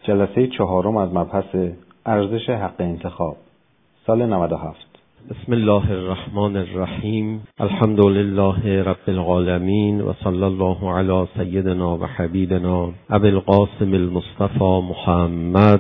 جلسه 4 از مبحث ارزش حق انتخاب سال 97. بسم الله الرحمن الرحیم. الحمد لله رب العالمین و صلی الله علی سیدنا و حبیبنا ابی القاسم المصطفى محمد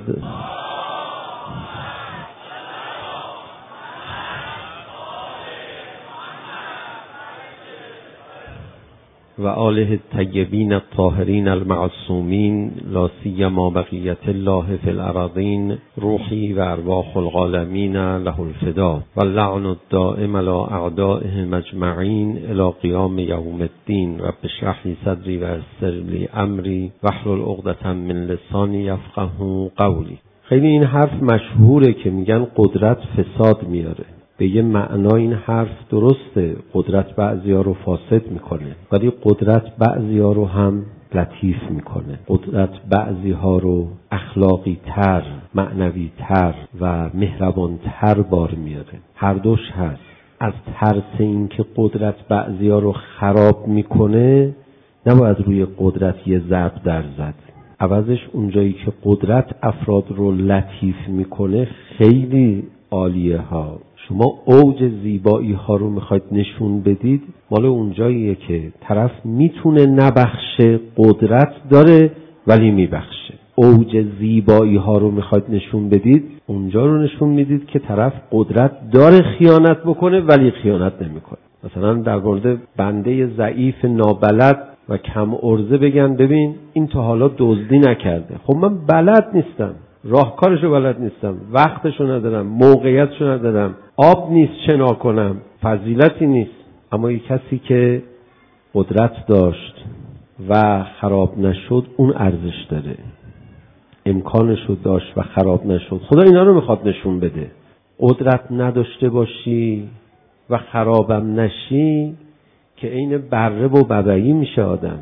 و آله الطیبین الطاهرین المعصومین لا سیما بقیت الله فی الارضین روحی و ارواح العالمین له الفدا و اللعن الدائم علی اعدائهم اجمعین الی قیام یوم الدین. رب اشرح لی صدری و یسر لی امری واحلل عقدة من لسانی یفقهوا قولی. خیلی این حرف مشهوره که میگن قدرت فساد میاره. به یه معنا این حرف درسته، قدرت بعضی ها رو فاسد میکنه، ولی قدرت بعضی ها رو هم لطیف میکنه. قدرت بعضی ها رو اخلاقی تر، معنوی تر و مهربان تر بار میاره. هر دوش هست. از ترس این که قدرت بعضی ها رو خراب میکنه نباید روی قدرت یه ضرب در زد. عوضش اونجایی که قدرت افراد رو لطیف میکنه خیلی عالیه ها. شما اوج زیبایی ها رو میخواید نشون بدید، مال اونجاییه که طرف میتونه نبخشه، قدرت داره ولی میبخشه. اوج زیبایی ها رو میخواید نشون بدید، اونجا رو نشون میدید که طرف قدرت داره خیانت بکنه ولی خیانت نمیکنه. مثلا در مورد بنده ضعیف نابلد و کم عرضه بگن ببین این تا حالا دزدی نکرده. خب من بلد نیستم، راهکارشو بلد نیستم، وقتشو ندارم، موقعیتشو ندارم، آب نیست شنا کنم، فضیلتی نیست. اما یک کسی که قدرت داشت و خراب نشد اون ارزش داره. امکانشو داشت و خراب نشد. خدا اینا رو میخواد نشون بده. قدرت نداشته باشی و خرابم نشی که عین بره و ببعی میشه آدم.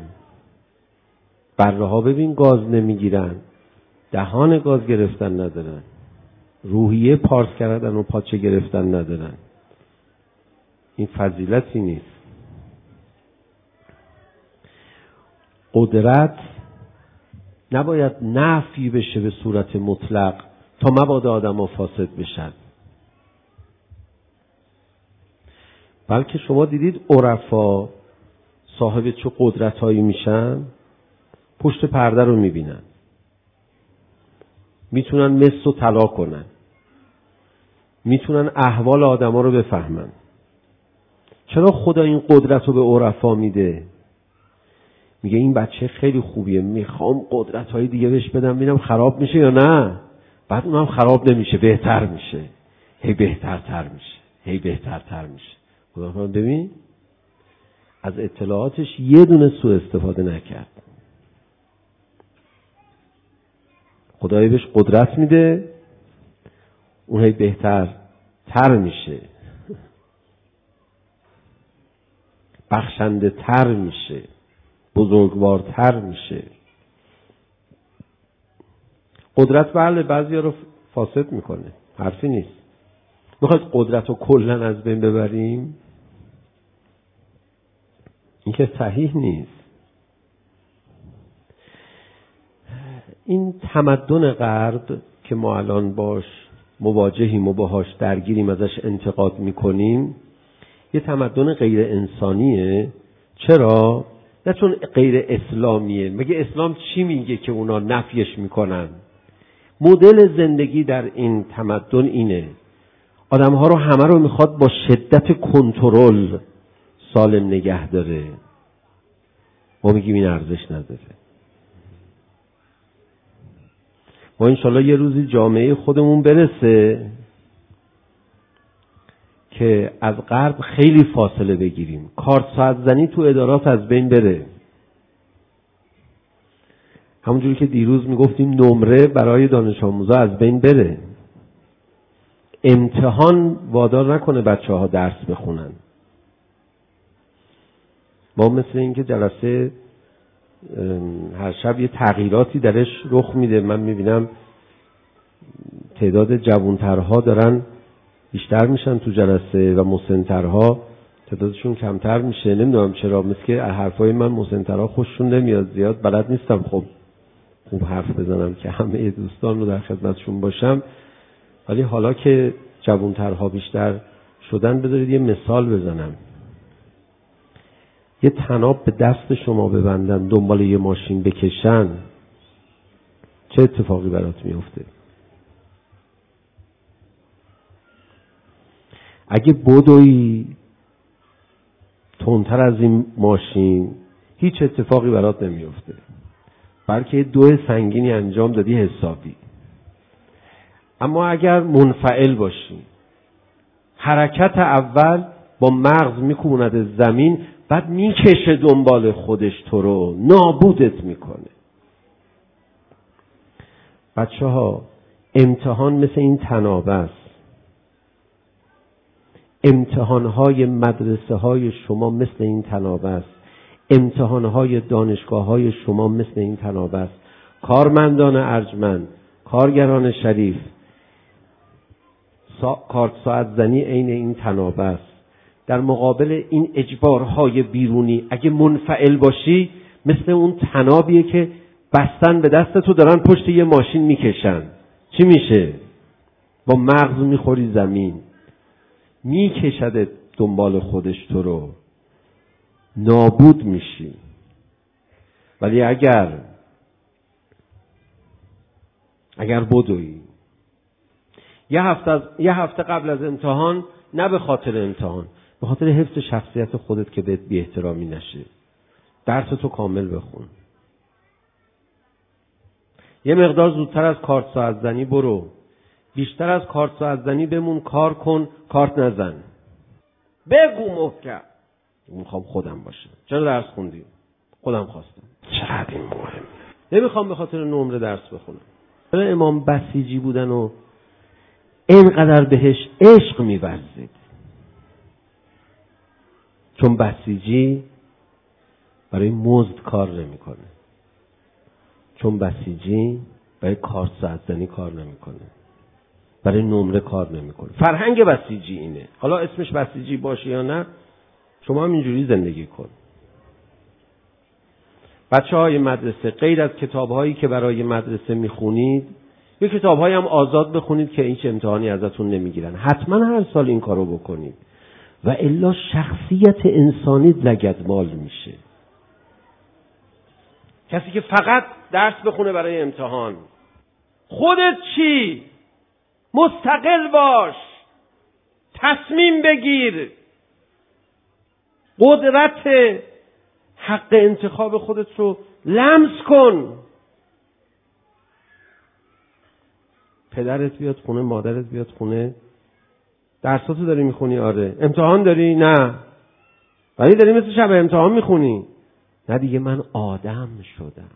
بره ها ببین گاز نمیگیرن، دهان گاز گرفتن ندارن، روحیه پارس کردن و پاچه گرفتن ندارن. این فضیلتی نیست. قدرت نباید نفی بشه به صورت مطلق تا مبادا آدم ها فاسد بشن، بلکه شما دیدید عرفا صاحب چه قدرت هایی میشن؟ پشت پرده رو میبینن، میتونن مس و طلا کنن، میتونن احوال آدما رو بفهمن. چرا خدا این قدرت رو به عرفا میده؟ میگه این بچه خیلی خوبیه، میخوام قدرت های دیگه بهش بدم ببینم خراب میشه یا نه. بعد اونم خراب نمیشه، بهتر میشه، هی بهترتر میشه، هی بهترتر میشه. خدا ببین از اطلاعاتش یه دونه سوء استفاده نکرد. خدایی بهش قدرت میده، اون هی بهتر تر میشه، بخشنده تر میشه، بزرگوارتر میشه. قدرت بله بعضی ها رو فاسد میکنه، حرفی نیست. میخواید قدرت رو کلن از بین ببریم؟ این که صحیح نیست. این تمدن غرب که ما الان باش مواجهیم و باهاش درگیریم، ازش انتقاد میکنیم، یه تمدن غیر انسانیه. چرا؟ نه چون غیر اسلامیه. مگه اسلام چی میگه که اونا نفیش میکنن؟ مدل زندگی در این تمدن اینه، آدمها رو همه رو میخواد با شدت کنترل سالم نگه داره. ما میگیم این ارزش نداره. ما انشالله یه روزی جامعه خودمون برسه که از غرب خیلی فاصله بگیریم، کارت ساعت زنی تو ادارات از بین بره. همونجوری که دیروز میگفتیم نمره برای دانش آموزا از بین بره. امتحان وادار نکنه بچه ها درس بخونن. ما مثل این که جلسه هر شب یه تغییراتی درش رخ میده. من میبینم تعداد جوانترها دارن بیشتر میشن تو جلسه و مسنترها تعدادشون کمتر میشه. نمیدونم چرا، مثل که حرفای من مسنترها خوششون نمیاد، زیاد بلد نیستم. خب خوب حرف بزنم که همه دوستان رو در خدمتشون باشم، ولی حالا که جوانترها بیشتر شدن بذارید یه مثال بزنم. یه طناب به دست شما ببندن دنبال یه ماشین بکشن، چه اتفاقی برات میفته؟ اگه بدوی تندتر از این ماشین هیچ اتفاقی برات نمیفته، بلکه دو سنگینی انجام دادی حسابی. اما اگر منفعل باشی، حرکت اول با مغز میکوبوند زمین، بعد میکشه دنبال خودش تو رو، نابودت میکنه. بچه ها، امتحان مثل این طنابه است. امتحانهای مدرسه های شما مثل این طنابه است. امتحانهای دانشگاه های شما مثل این طنابه است. کارمندان ارجمند، کارگران شریف، کارت ساعت زنی عین این طنابه است. در مقابل این اجبارهای بیرونی اگه منفعل باشی، مثل اون طنابیه که بستن به دست تو دارن پشت یه ماشین میکشن. چی میشه؟ با مغز میخوری زمین، میکشده دنبال خودش تو رو، نابود میشی. ولی اگر بدوی یه هفته قبل از امتحان، نه به خاطر امتحان، به خاطر حفظ شخصیت خودت که بهت بی احترامی نشه، درس تو کامل بخون. یه مقدار زودتر از کارت ساعت زنی برو، بیشتر از کارت ساعت زنی بمون، کار کن، کارت نزن. بگو محکم میخوام خودم باشم. چرا درس خوندی؟ خودم خواستم. چقدر این مهمه. نمیخوام به خاطر نمره درس بخونم. چرا امام بسیجی بودن و اینقدر بهش عشق می‌ورزید؟ چون بسیجی برای مزد کار نمیکنه، چون بسیجی برای کارت ساعت زنی کار نمیکنه، برای نمره کار نمیکنه. فرهنگ بسیجی اینه. حالا اسمش بسیجی باشه یا نه، شما هم اینجوری زندگی کن. بچه‌های مدرسه، غیر از کتاب‌هایی که برای مدرسه میخونید، یه کتاب‌هایی هم آزاد بخونید که هیچ امتحانی ازتون نمیگیرن. حتما هر سال این کارو بکنید و الا شخصیت انسانی لگدمال میشه. کسی که فقط درس بخونه برای امتحان. خودت چی؟ مستقل باش، تصمیم بگیر، قدرت حق انتخاب خودت رو لمس کن. پدرت بیاد خونه، مادرت بیاد خونه، درساتو داری میخونی؟ آره. امتحان داری؟ نه. ولی داری مثل شب امتحان میخونی؟ نه دیگه، من آدم شدم،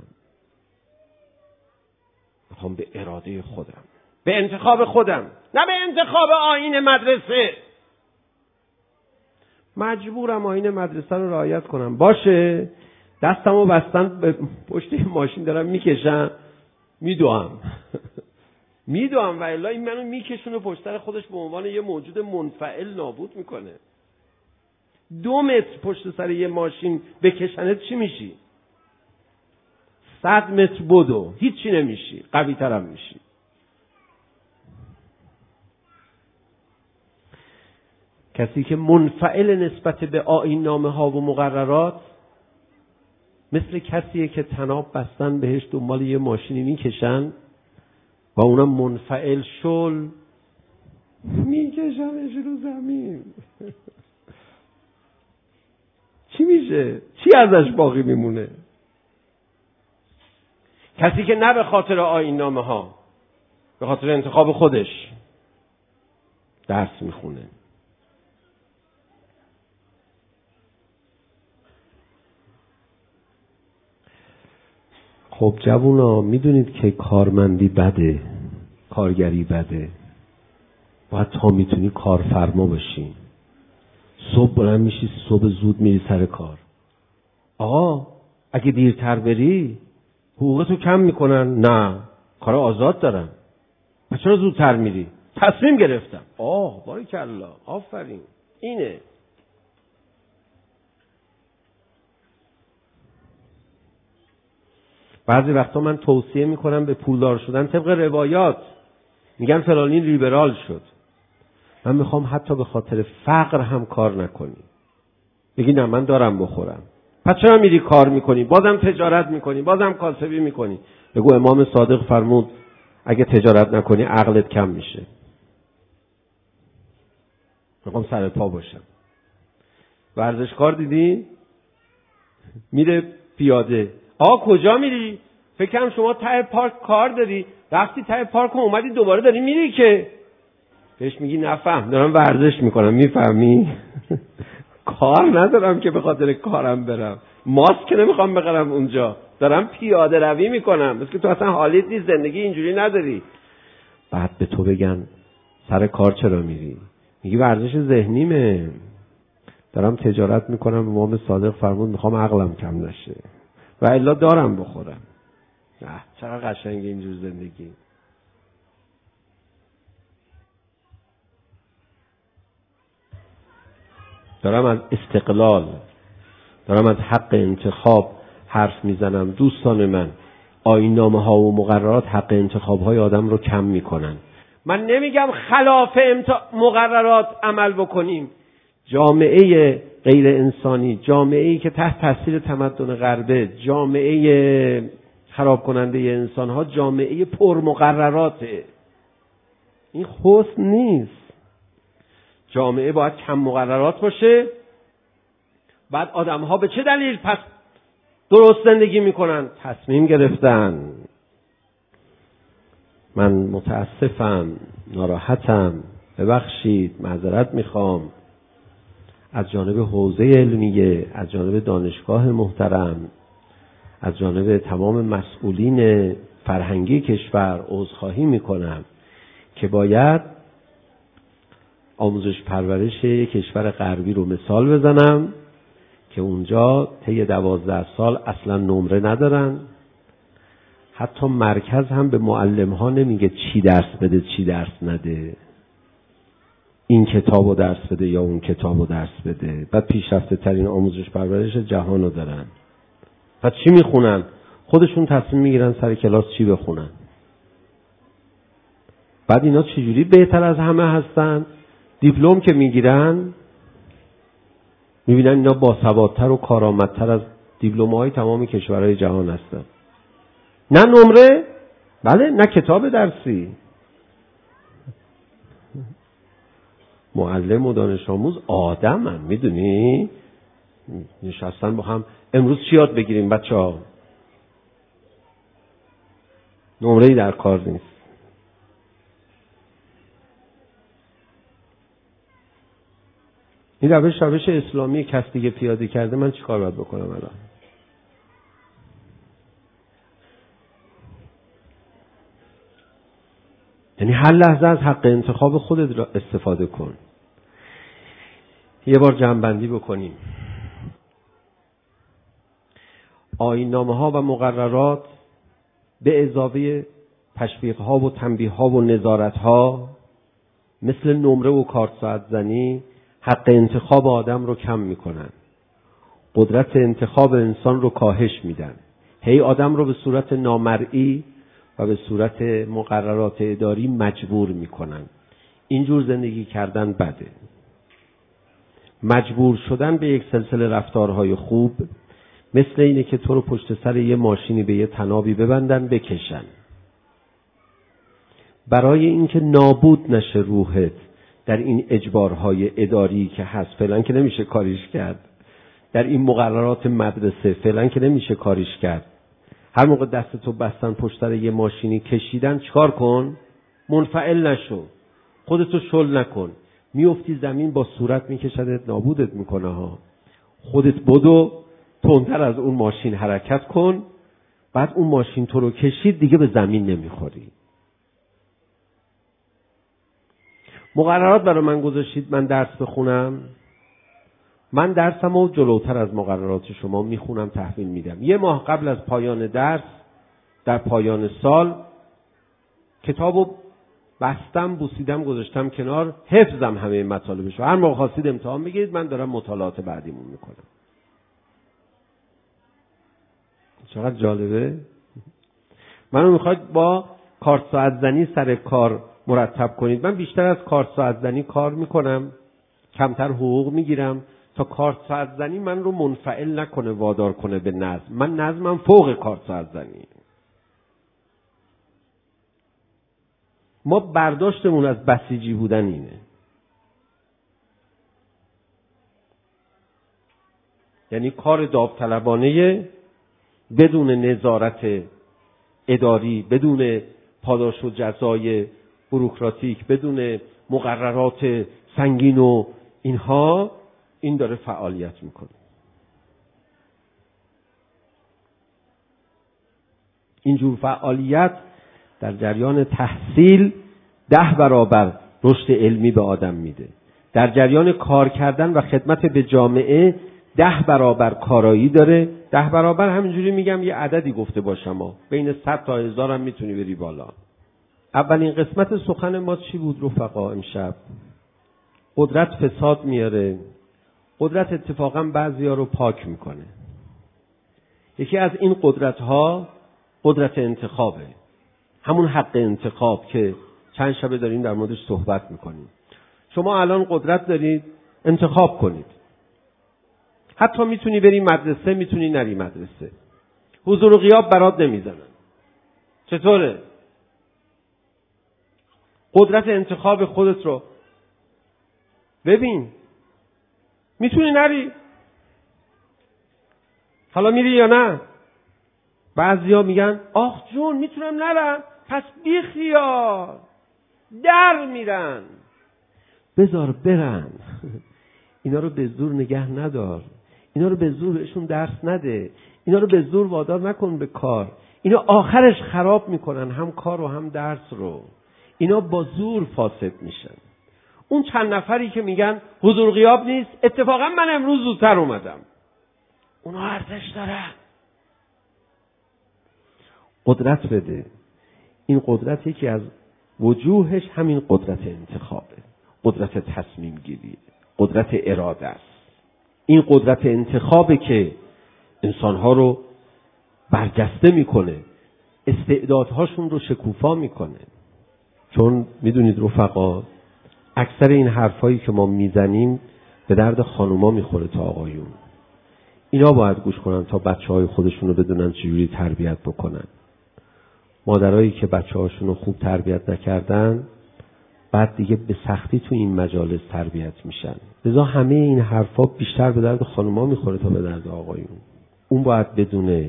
میخوام به اراده خودم، به انتخاب خودم، نه به انتخاب آیین مدرسه. مجبورم آیین مدرسه رو رعایت کنم. باشه، دستمو بستن به پشت ماشین دارم میکشم، میدوام و الا این منو میکشونه پشت سر خودش به عنوان یه موجود منفعل نابود میکنه. 2 متر پشت سر یه ماشین بکشنت چی میشی؟ 100 متر بدو، هیچی نمیشی، قوی ترم میشی. کسی که منفعل نسبت به آیین نامه ها و مقررات، مثل کسیه که طناب بستن بهش دنبال یه ماشینی میکشن و اونم منفعل شل میکشنش رو زمین. چی میشه؟ چی ازش باقی میمونه؟ کسی که نه به خاطر آیین نامه ها، به خاطر انتخاب خودش درس میخونه. خب جوونا، میدونید که کارمندی بده، کارگری بده. باید تا میتونی کارفرما باشی. صبح بلند میشی، صبح زود میری سر کار. آقا اگه دیرتر بری حقوقتو کم میکنن. نه، کار آزاد دارن. چرا زودتر میری؟ تصمیم گرفتم. باریکالله، آفرین، اینه. بعضی وقتا من توصیه میکنم به پولدار شدن طبق روایات، میگن فلانی لیبرال شد. من میخوام حتی به خاطر فقر هم کار نکنی، بگی نه من دارم بخورم. پس چرا میری کار میکنی؟ بازم تجارت میکنی، بازم کاسبی میکنی. بگو امام صادق فرمود اگه تجارت نکنی عقلت کم میشه. میخوام سر پا باشم. ورزشکار دیدی؟ میره پیاده. کجا میری؟ فکرم شما ته پارک کار داری، رفتی ته پارک و اومدی دوباره داری میری که. بهش میگی نفهم، دارم ورزش میکنم. میفهمی؟ کار ندارم که به خاطر کارم برم، ماسک نمیخوام بخرم اونجا، دارم پیاده روی میکنم. مثل که تو اصلا حالیت نیست، زندگی اینجوری نداری. بعد به تو بگن سر کار چرا میری؟ میگی ورزش ذهنیمه، دارم تجارت میکنم. امام صادق فرمود میخوام عقلم کم نشه و الا دارم بخورم. چقدر قشنگه اینجور زندگی. دارم از استقلال، دارم از حق انتخاب حرف میزنم. دوستان من، آیین‌نامه ها و مقررات حق انتخاب های آدم رو کم میکنن. من نمیگم خلاف مقررات عمل بکنیم. جامعه غیر انسانی، جامعه‌ای که تحت تاثیر تمدن غربه، جامعه خراب کننده انسان ها، جامعه پر مقرراته. این حسن نیست. جامعه باید کم مقررات باشه. بعد آدم ها به چه دلیل پس درست زندگی میکنن؟ تصمیم گرفتن. من متاسفم، ناراحتم، ببخشید، معذرت میخوام از جانب حوزه علمیه، از جانب دانشگاه محترم، از جانب تمام مسئولین فرهنگی کشور عذرخواهی میکنم که باید آموزش پرورش کشور غربی رو مثال بزنم که اونجا طی 12 سال اصلا نمره ندارن. حتی مرکز هم به معلم ها نمیگه چی درس بده چی درس نده، این کتابو درس بده یا اون کتابو درس بده. بعد پیشرفته ترین آموزش پرورش جهان رو دارن. بعد چی میخونن؟ خودشون تصمیم میگیرن سر کلاس چی بخونن. بعد اینا چجوری بهتر از همه هستن؟ دیپلم که میگیرن میبینن اینا باسوادتر و کارآمدتر از دیپلم‌های تمام کشورهای جهان هستن. نه نمره، بله، نه کتاب درسی. معلم و دانش آموز آدمن، میدونی؟ نشستن با هم امروز چی یاد بگیریم بچه‌ها؟ نمره‌ای در کار نیست. این روش اسلامی کس دیگه پیاده کرده، من چیکار باید بکنم الان؟ یعنی هر لحظه از حق انتخاب خودت را استفاده کن. یه بار جمع‌بندی بکنیم. آیین‌نامه‌ها و مقررات به اضافه تشویق‌ها و تنبیه‌ها و نظارت‌ها مثل نمره و کارت ساعت زنی حق انتخاب آدم رو کم میکنن. قدرت انتخاب انسان رو کاهش میدن. هی آدم رو به صورت نامرئی و به صورت مقررات اداری مجبور میکنن. اینجور زندگی کردن بده. مجبور شدن به یک سلسله رفتارهای خوب مثل اینه که تو رو پشت سر یه ماشینی به یه طنابی ببندن بکشن. برای اینکه نابود نشه روحت در این اجبارهای اداری که هست، فعلا که نمیشه کاریش کرد. در این مقررات مدرسه فعلا که نمیشه کاریش کرد. هر موقع دستتو بستن پشت سر یه ماشینی کشیدن، چیکار کن؟ منفعل نشو، خودتو شل نکن. میافتی زمین با صورت میکشدت، نابودت میکنه ها. خودت بدو تندتر از اون ماشین حرکت کن. بعد اون ماشین تو رو کشید، دیگه به زمین نمیخوری. مقررات برای من گذاشتید من درس بخونم. من درسمو جلوتر از مقررات شما میخونم، تحویل میدم. یه ماه قبل از پایان درس، در پایان سال، کتابو بستم، بوسیدم، گذاشتم کنار، حفظم همه مطالبشو. هر موقع خواستید امتحان بگیرید، من دارم مطالعات بعدیمون میکنم. چقدر جالبه. منو میخواید با کارت ساعت زنی سر کار مرتب کنید. من بیشتر از کارت ساعت زنی کار میکنم، کمتر حقوق میگیرم تا کارت ساعت زنی من رو منفعل نکنه، وادار کنه به نظم. من نظمم فوق کارت ساعت زنی. ما برداشتمون از بسیجی بودن اینه. یعنی کار داوطلبانه بدون نظارت اداری، بدون پاداش و جزای بوروکراتیک، بدون مقررات سنگین و اینها، این داره فعالیت میکنه. اینجور فعالیت در جریان تحصیل 10 برابر رشد علمی به آدم میده. در جریان کار کردن و خدمت به جامعه 10 برابر کارایی داره. 10 برابر همینجوری میگم یه عددی گفته باشم، بین 100 تا 1000 هم میتونی بری بالا. اولین قسمت سخن ما چی بود رفقا امشب؟ قدرت فساد میاره. قدرت اتفاقا بعضیا رو پاک میکنه. یکی از این قدرت ها قدرت انتخابه. همون حق انتخاب که چند شبه داریم در موردش صحبت میکنیم. شما الان قدرت دارید انتخاب کنید. حتی میتونی بری مدرسه، میتونی نری مدرسه. حضور و غیاب برات نمیزنن. چطوره؟ قدرت انتخاب خودت رو ببین. میتونی نری. حالا میری یا نه؟ بعضیا میگن آخ جون میتونم نرم، پس بی خیال. در میرن. بذار برن. اینا رو به زور نگه ندار. اینا رو به زور بهشون درس نده. اینا رو به زور وادار نکن به کار. اینا آخرش خراب میکنن هم کار و هم درس رو. اینا با زور فاسد میشن. اون چند نفری که میگن حضور غیاب نیست، اتفاقا من امروز زودتر اومدم، اونا ارزش دارن. قدرت بده. این قدرت یکی از وجوهش همین قدرت انتخابه، قدرت تصمیم گیریه، قدرت اراده است. این قدرت انتخابه که انسانها رو برجسته میکنه، استعدادهاشون رو شکوفا میکنه. چون میدونید رفقا، اکثر این حرفایی که ما میزنیم به درد خانوما میخوره تا آقایون. اینا باید گوش کنن تا بچه‌های خودشون رو بدونن چجوری تربیت بکنن. مادرایی که بچه‌هاشون رو خوب تربیت نکردن بعد دیگه به سختی تو این مجالس تربیت میشن. لذا همه این حرفا بیشتر به درد خانوما میخوره تا به درد آقایون. اون باید بدونه،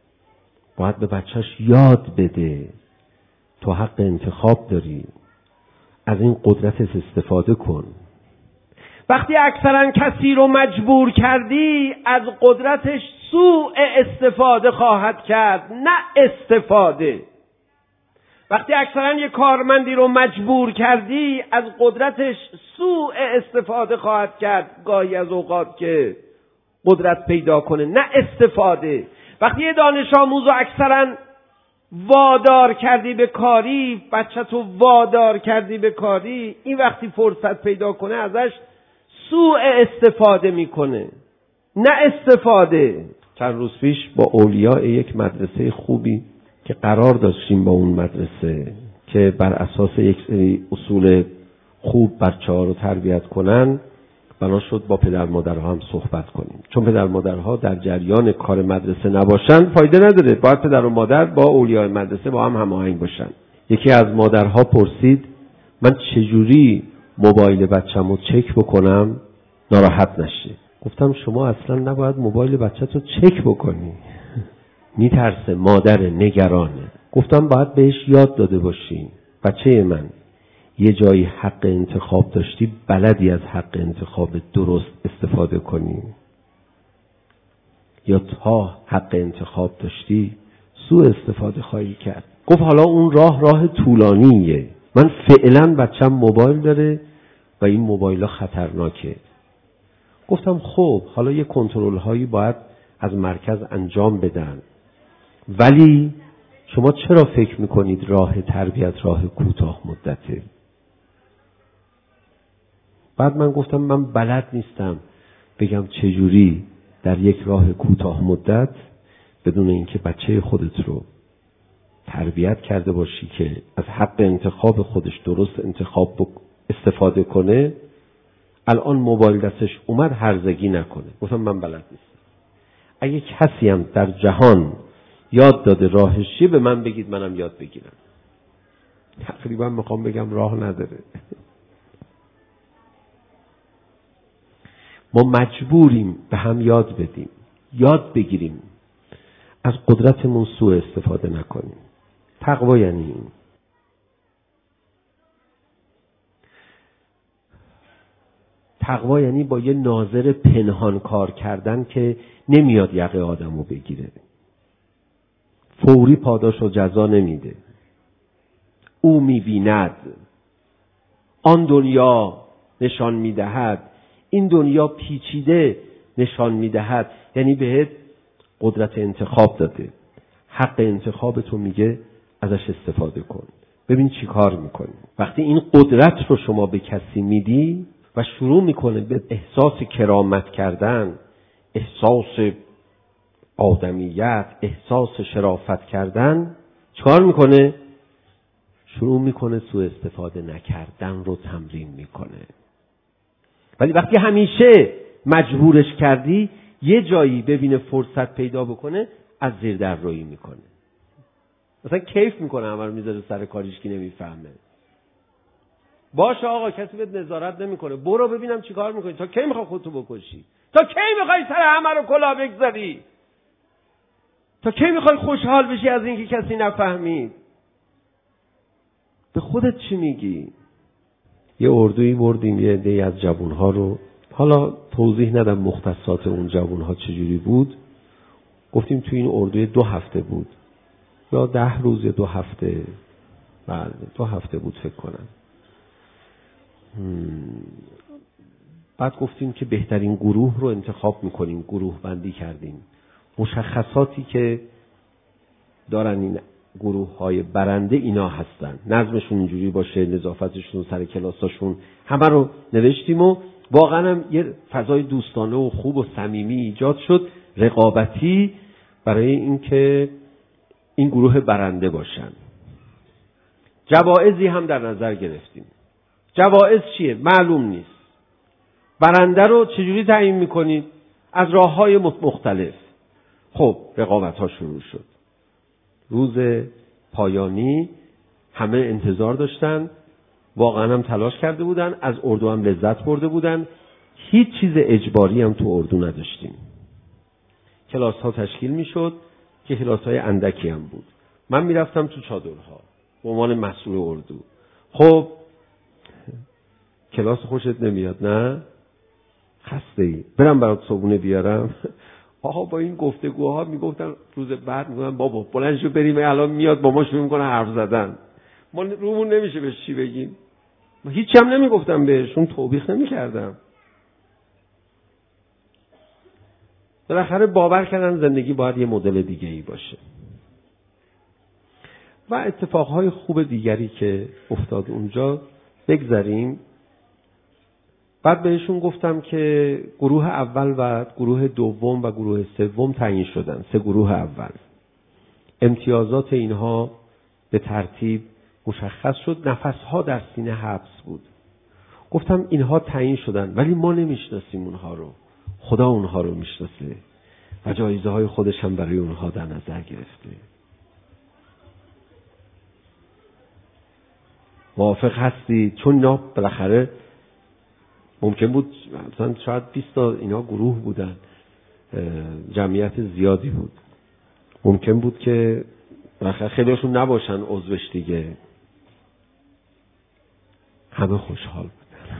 باید به بچه‌ش یاد بده تو حق انتخاب داری، از این قدرتت استفاده کن. وقتی اکثرا کسی رو مجبور کردی از قدرتش سوء استفاده خواهد کرد، نه استفاده. وقتی اکثرا یک کارمندی رو مجبور کردی از قدرتش سوء استفاده خواهد کرد، گاهی از اوقات که قدرت پیدا کنه، نه استفاده. وقتی یه دانش آموز رو اکثرا وادار کردی به کاری، بچه‌تو وادار کردی به کاری، این وقتی فرصت پیدا کنه ازش سوء استفاده میکنه، نه استفاده. چند روز پیش با اولیاء یک مدرسه خوبی که قرار داشتیم با اون مدرسه که بر اساس یک سری اصول خوب بچه‌ها رو تربیت کنن، بنا شد با پدر مادرها هم صحبت کنیم. چون پدر مادرها در جریان کار مدرسه نباشن فایده نداره. باید پدر و مادر با اولیاء مدرسه با هم هماهنگ باشن. یکی از مادرها پرسید من چجوری موبایل بچه‌مو چک بکنم ناراحت نشه؟ گفتم شما اصلا نباید موبایل بچه‌تو چک بکنی. میترسه، مادر نگرانه. گفتم باید بهش یاد داده باشی بچه من یه جایی حق انتخاب داشتی، بلدی از حق انتخاب درست استفاده کنی، یا تا حق انتخاب داشتی سوء استفاده خواهی کرد. گفت حالا اون راه طولانیه. من فعلا بچم موبایل داره و این موبایل ها خطرناکه. گفتم خب حالا یه کنترل هایی باید از مرکز انجام بدن، ولی شما چرا فکر میکنید راه تربیت راه کوتاه مدته؟ بعد من گفتم من بلد نیستم بگم چجوری در یک راه کوتاه مدت بدون اینکه بچه خودت رو تربیت کرده باشی که از حق انتخاب خودش درست استفاده کنه، الان موبایل دستش اومد هرزگی نکنه. گفتم من بلد نیستم. اگه کسی هم در جهان یاد داده راهش چیه به من بگید، منم یاد بگیرم. تقریبا میخوام بگم راه نداره. ما مجبوریم به هم یاد بدیم، یاد بگیریم، از قدرتمون سوء استفاده نکنیم. تقوا یعنی این. تقوا یعنی با یه ناظر پنهان کار کردن که نمیاد یقه آدمو بگیره، فوری پاداش و جزا نمیده. او میبیند، آن دنیا نشان میدهد، این دنیا پیچیده نشان میدهد. یعنی بهت قدرت انتخاب داده، حق انتخاب تو میگه ازش استفاده کن. ببین چی کار میکنی. وقتی این قدرت رو شما به کسی میدی و شروع میکنه به احساس کرامت کردن، احساس آدمیت، احساس شرافت کردن، چیکار میکنه؟ شروع میکنه سوء استفاده نکردن رو تمرین میکنه. ولی وقتی همیشه مجبورش کردی یه جایی ببینه فرصت پیدا بکنه، از زیر در رویی میکنه. مثلا کیف میکنه، همه رو میذاره سر کاریش که نمیفهمه. باشه آقا کسی بهت نظارت نمیکنه، برو ببینم چی کار میکنی. تا کی میخوای خودتو بکشی؟ تا کی میخوای سر همه رو کلا بگذاری؟ تا کی میخوای خوشحال بشی از اینکه کسی نفهمید؟ به خودت چی میگی؟ یه اردویی بردیم یه عده‌ای از جوانها رو، حالا توضیح ندم مختصات اون جوانها چجوری بود. گفتیم تو این اردوی 2 هفته بود یا 10 روز یا 2 هفته، بله 2 هفته بود فکر کنم. بعد گفتیم که بهترین گروه رو انتخاب میکنیم، گروه بندی کردیم. مشخصاتی که دارن این گروه های برنده اینا هستن، نظمشون اینجوری باشه، نظافتشون سر کلاساشون، همه رو نوشتیم و واقعا هم یه فضای دوستانه و خوب و صمیمی ایجاد شد، رقابتی، برای اینکه این گروه برنده باشن. جوایزی هم در نظر گرفتیم. جوایز چیه؟ معلوم نیست. برنده رو چجوری تعیین میکنید؟ از راه‌های مختلف. خب رقابت ها شروع شد. روز پایانی همه انتظار داشتن، واقعا هم تلاش کرده بودن، از اردو هم لذت برده بودن. هیچ چیز اجباری هم تو اردو نداشتیم. کلاس ها تشکیل می شد که کلاس های اندکی هم بود. من می رفتم تو چادرها به عنوان مسئول اردو. خب کلاس خوشت نمیاد نه؟ خسته ای، برم برات صبونه بیارم؟ آها با این گفتگوها میگفتن روز بعد میگفتن بابا بلند شو بریم، الان میاد با ما شروع میکنه حرف زدن، ما رومون نمیشه بهش چی بگیم. هیچ هم نمیگفتم بهشون، توبیخ نمیکردم. بالاخره باور کردن زندگی باید یه مدل دیگه ای باشه. و اتفاقهای خوب دیگری که افتاد اونجا بگذاریم. بعد بهشون گفتم که گروه اول و گروه دوم و گروه سوم تعیین شدن. 3 گروه اول. امتیازات اینها به ترتیب مشخص شد. نفسها در سینه حبس بود. گفتم اینها تعیین شدن ولی ما نمیشناسیم اونها رو. خدا اونها رو میشناسه و جایزه های خودش هم برای اونها در نظر گرفته. موافق هستی؟ چون اینا بالاخره ممکن بود مثلا شاید 20 تا اینا گروه بودن، جمعیت زیادی بود، ممکن بود که بالاخره خیلیشون نباشن عضوش دیگه. همه خوشحال بودن.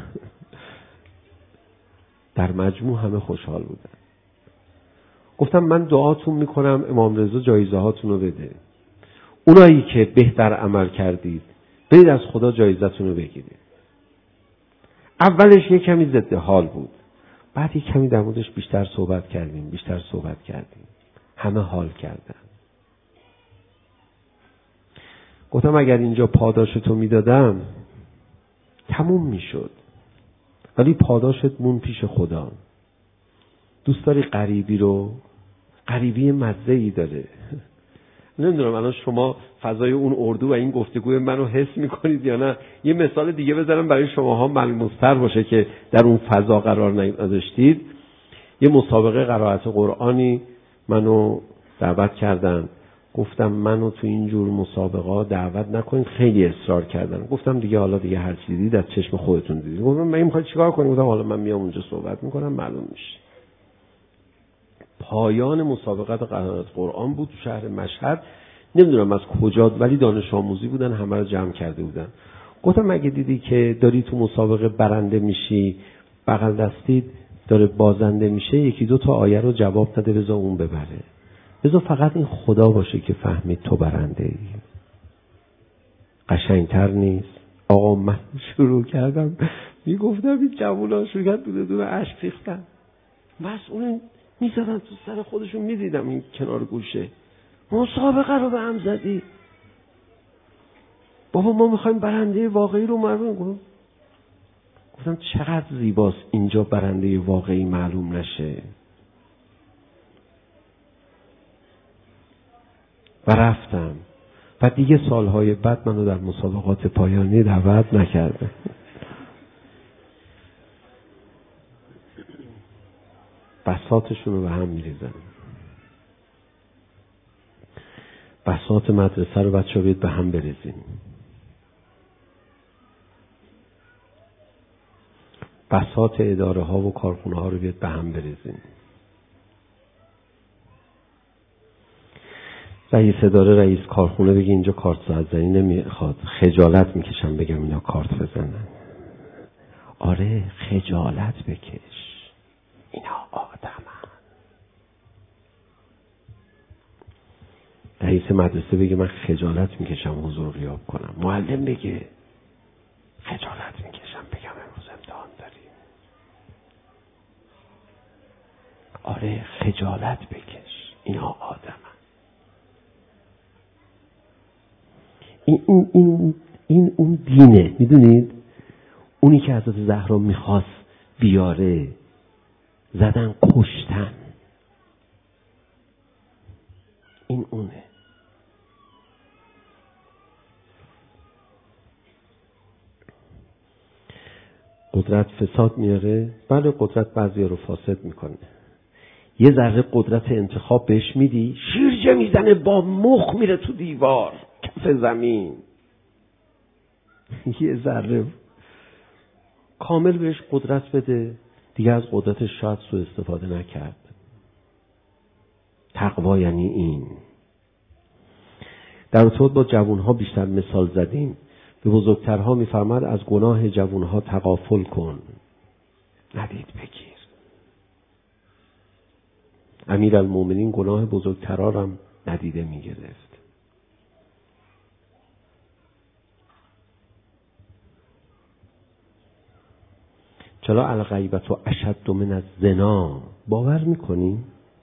در مجموع همه خوشحال بودن. گفتم من دعاتون میکنم امام رضا جایزه هاتون رو بده. اونایی که بهتر عمل کردید برید از خدا جایزتون رو بگیرید. اولش یک کمی ضد حال بود، بعد یک کمی در موردش بیشتر صحبت کردیم. همه حال کردن. گفتم اگر اینجا پاداشتو میدادم تموم میشد، ولی پاداشت مون پیش خدا. دوست داری غریبی رو؟ غریبی مزه‌ای داره. نمیدونم الان شما فضای اون اردو و این گفتگوی منو حس میکنید یا نه. یه مثال دیگه بزنم برای شماها ملموس‌تر باشه که در اون فضا قرار نداشتید. یه مسابقه قرائت قرآنی منو دعوت کردن، گفتم منو تو این جور مسابقه دعوت نکنید، خیلی اصرار کردن. گفتم دیگه حالا دیگه هر چیزی دید از چشم خودتون دیدید. گفتم من میخواید چیکار کنید؟ گفتم حالا من میام اونجا صحبت میکنم معلوم میشه. پایان مسابقات قرائت قرآن بود تو شهر مشهد، نمیدونم از کجا ولی دانش آموزی بودن، همه رو جمع کرده بودن. گفتم اگه دیدی که داری تو مسابقه برنده میشی، بغل دستید داره بازنده میشه، یکی دو تا آیه رو جواب نده بذار اون ببره، بذار فقط این خدا باشه که فهمید تو برنده ای. قشنگتر نیست؟ آقا من شروع کردم میگفتم این جوونا شروع کرد دونه اشک ریختن. مسئولین میزدن تو سر خودشون، میدیدم این کنار گوشه. مسابقه رو به هم زدی بابا، ما میخوایم برنده واقعی رو معلوم کنیم. گفتم چقدر زیباست اینجا برنده واقعی معلوم نشه. و رفتم و دیگه سالهای بعد منو در مسابقات پایانی دعوت نکرده. بساطشون رو به هم میریزن. بساط مدرسه رو بچه ها بید به هم بریزین. بساط اداره ها و کارخونه ها رو بید به هم بریزین. رئیس اداره رئیس کارخونه بگی اینجا کارت ساعت زنی نمیخواد، خجالت میکشم بگم اینا کارت بزنن. آره خجالت بکش، اینا آدمن. رئیس مدرسه بگه من خجالت میکشم حضور غیاب کنم. معلم بگه خجالت میکشم بگم امروز امتحان داریم. آره خجالت بکش، اینا آدمن. این اون دینه، میدونید؟ اونی که حضرت زهرا میخواست بیاره، زدن کشتن. این اونه. قدرت فساد میاره؟ بله قدرت بعضیا رو فاسد میکنه. یه ذره قدرت انتخاب بهش میدی، شیرجه میزنه با مخ میره تو دیوار کف زمین. یه ذره کامل بهش قدرت بده، دیگه از قدرتش شاید سوء استفاده نکرد. تقوا یعنی این. در ارتباط با جوانها بیشتر مثال زدیم. به بزرگترها میفرماد از گناه جوانها تغافل کن، ندید بگیر. امیرالمومنین گناه بزرگترها رو هم ندیده میگرفت. چرا الغیبت و اشد من الزنا؟ باور میکنیم؟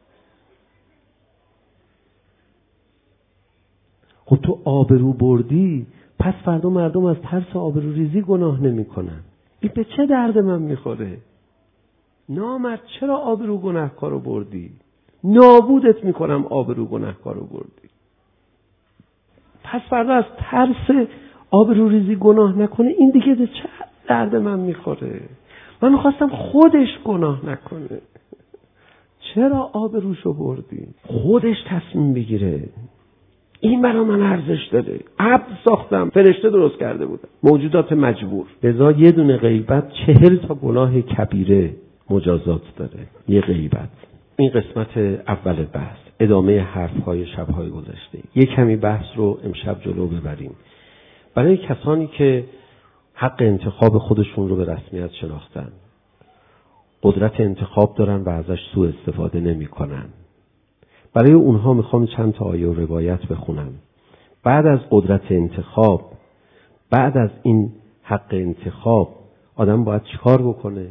خب تو آبرو بردی، پس فردا مردم از ترس آبرو ریزی گناه نمی کنن. این به چه درد من میخوره؟ نامرد چرا آبرو گناهکارو بردی؟ نابودت میکنم آبرو گناهکارو بردی. پس فردا از ترس آبرو ریزی گناه نکنه، این دیگه به چه درد من میخوره؟ من میخواستم خودش گناه نکنه. چرا آبروشو بردی؟ خودش تصمیم بگیره. این برای من ارزش داره. عبد ساختم، فرشته درست کرده بودم، موجودات مجبور. لذا یه دونه غیبت 40 تا گناه کبیره مجازات داره. یه غیبت. این قسمت اول بحث، ادامه حرفهای شبهای گذشته. یه کمی بحث رو امشب جلو ببریم. برای کسانی که حق انتخاب خودشون رو به رسمیت شناختن، قدرت انتخاب دارن و ازش سوء استفاده نمی کنن، برای اونها میخوام چند تا آیه و روایت بخونم. بعد از قدرت انتخاب، بعد از این حق انتخاب، آدم باید چیکار بکنه؟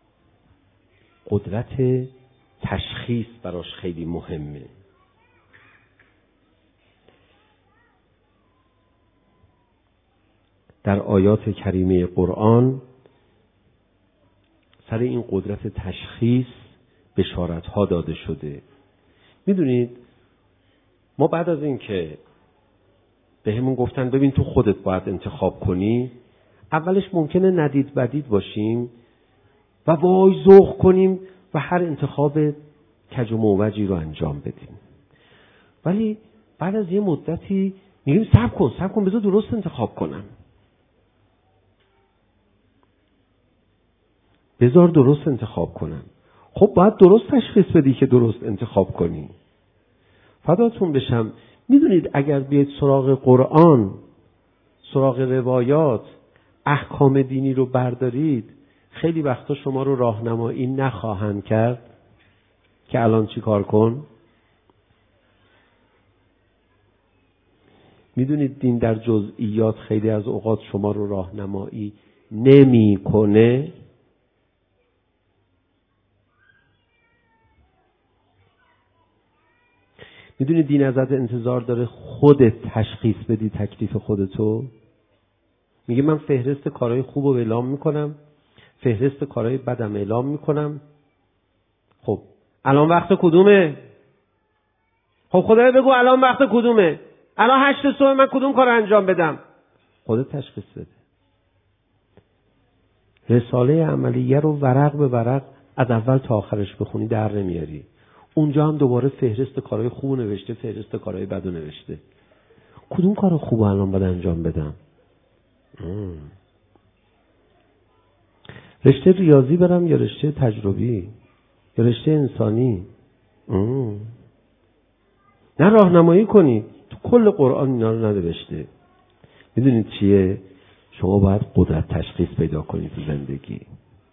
قدرت تشخیص براش خیلی مهمه. در آیات کریمه قرآن سر این قدرت تشخیص بشارت‌ها داده شده. میدونید ما بعد از این که بهمون گفتن ببین تو خودت باید انتخاب کنی، اولش ممکنه ندید بدید باشیم و وای ذوق کنیم و هر انتخاب کج و موجی رو انجام بدیم. ولی بعد از یه مدتی میگیم صبر کن بذار درست انتخاب کنم. بذار درست انتخاب کنم. خب باید درست تشخیص بدی که درست انتخاب کنی. فداتون بشم. میدونید اگر بیاید سراغ قرآن، سراغ روایات، احکام دینی رو بردارید، خیلی وقتا شما رو راهنمایی نخواهند کرد که الان چی کار کن. میدونید دین در جزئیات خیلی از اوقات شما رو راهنمایی نمی‌کنه. میدونی دین ازت انتظار داره خودت تشخیص بدی تکلیف خودتو. میگه من فهرست کارهای خوب رو اعلام میکنم، فهرست کارهای بدم اعلام میکنم. خب الان وقت کدومه؟ خب خدایا بگو الان وقت کدومه؟ الان 8 صبح من کدوم کار انجام بدم؟ خودت تشخیص بده. رساله عملیه رو ورق به ورق از اول تا آخرش بخونی در نمیاری. اونجا هم دوباره فهرست کارهای خوب نوشته، فهرست کارهای بد نوشته. کدوم کار خوب الان باید انجام بدم؟ رشته ریاضی برم یا رشته تجربی یا رشته انسانی؟ نه راهنمایی کنی. تو کل قرآن اینا رو ننوشته. میدونید چیه؟ شما باید قدرت تشخیص پیدا کنید تو زندگی.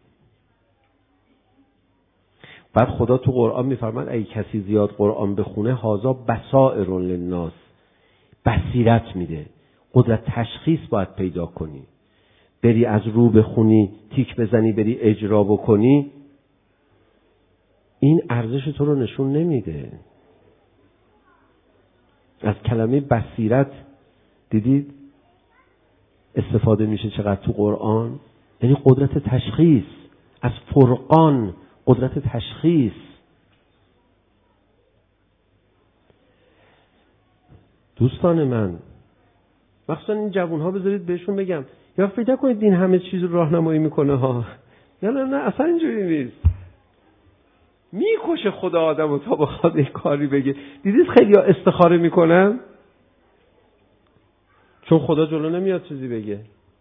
بعد خدا تو قرآن میفرماد اگه کسی زیاد قرآن بخونه هازا بصائر للناس، بصیرت میده. قدرت تشخیص باید پیدا کنی. بری از رو بخونی، تیک بزنی، بری اجرا بکنی، این ارزش تو رو نشون نمیده. از کلمه بصیرت دیدید استفاده میشه چقدر تو قرآن؟ یعنی قدرت تشخیص. از فرقان، قدرت تشخیص. دوستان من، مخصوصا این جوانها بذارید بهشون بگم یا فکر کنید دین همه چیز رو راهنمایی میکنه ها. نه اصلا اینجوری نیست. میکشه خدا آدمو تا بخواد این کاری بگه. دیدید خیلی ها استخاره میکنن چون خدا جلو نمیاد چیزی بگه.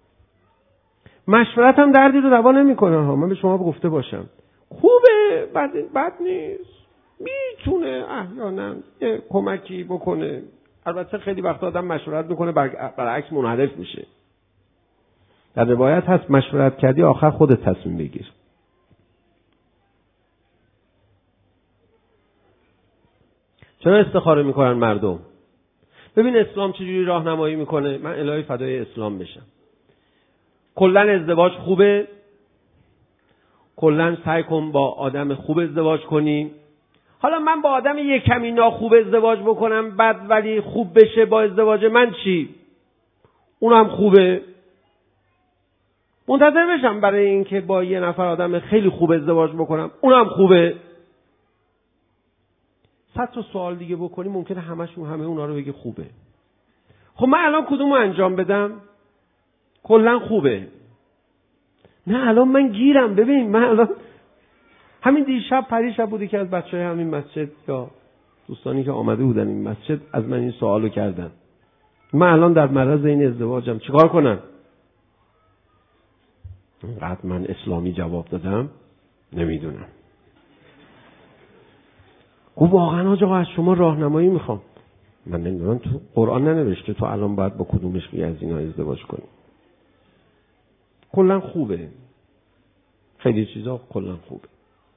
مشورت هم دردی رو دوا نمیکنه ها. من به شما گفته باشم خوبه، بد نیست، میتونه احیانا کمکی بکنه. البته خیلی وقت آدم مشورت میکنه برعکس منحرف میشه. در روایت هست مشورت کردی آخر خودت تصمیم بگیر. چرا استخاره میکنن مردم؟ ببین اسلام چجوری راهنمایی میکنه. من الهی فدای اسلام بشم. کلا ازدواج خوبه، کلا سعی کن با آدم خوب ازدواج کنی. حالا من با آدم یک کمی ناخوب ازدواج بکنم بعد ولی خوب بشه با ازدواج من چی؟ اونم خوبه. منتظر بشم برای اینکه با یه نفر آدم خیلی خوب ازدواج بکنم اونم خوبه. 100 تا سوال دیگه بکنی ممکنه همه اونا رو بگه خوبه. خب من الان کدومو انجام بدم؟ کلا خوبه. نه الان من گیرم. ببین من الان همین دیشب پریشب بودی که از بچهای همین مسجد یا دوستانی که آمده بودن این مسجد از من این سوالو کردن. من الان در معرض این ازدواجم، چیکار کنم؟ اینقدر من اسلامی جواب دادم نمیدونم. گفت واقعا آقا از شما راهنمایی میخوام. من نمیدونم تو قرآن ننوشته تو الان باید با کدومش از اینا ازدواج کنی. کلا خوبه. خیلی چیزا کلا خوبه.